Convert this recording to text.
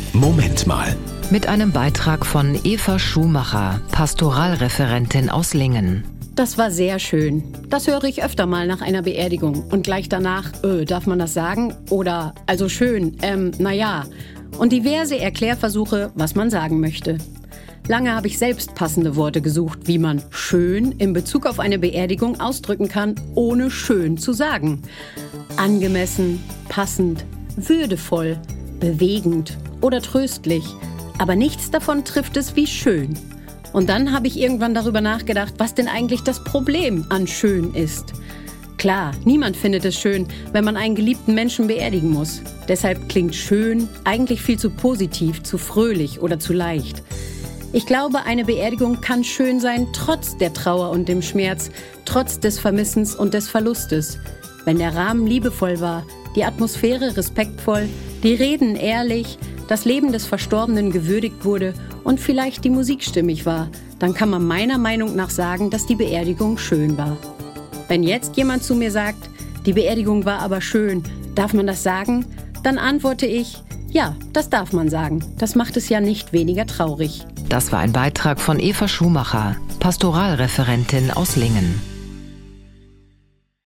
Moment mal. Mit einem Beitrag von Eva Schumacher, Pastoralreferentin aus Lingen. Das war sehr schön. Das höre ich öfter mal nach einer Beerdigung. Und gleich danach, darf man das sagen? Oder, also schön, naja. Und diverse Erklärversuche, was man sagen möchte. Lange habe ich selbst passende Worte gesucht, wie man schön in Bezug auf eine Beerdigung ausdrücken kann, ohne schön zu sagen. Angemessen, passend, würdevoll, bewegend oder tröstlich. Aber nichts davon trifft es wie schön. Und dann habe ich irgendwann darüber nachgedacht, was denn eigentlich das Problem an schön ist. Klar, niemand findet es schön, wenn man einen geliebten Menschen beerdigen muss. Deshalb klingt schön eigentlich viel zu positiv, zu fröhlich oder zu leicht. Ich glaube, eine Beerdigung kann schön sein, trotz der Trauer und dem Schmerz, trotz des Vermissens und des Verlustes. Wenn der Rahmen liebevoll war, die Atmosphäre respektvoll, die Reden ehrlich, das Leben des Verstorbenen gewürdigt wurde und vielleicht die Musik stimmig war, dann kann man meiner Meinung nach sagen, dass die Beerdigung schön war. Wenn jetzt jemand zu mir sagt, die Beerdigung war aber schön, darf man das sagen? Dann antworte ich, ja, das darf man sagen. Das macht es ja nicht weniger traurig. Das war ein Beitrag von Eva Schumacher, Pastoralreferentin aus Lingen.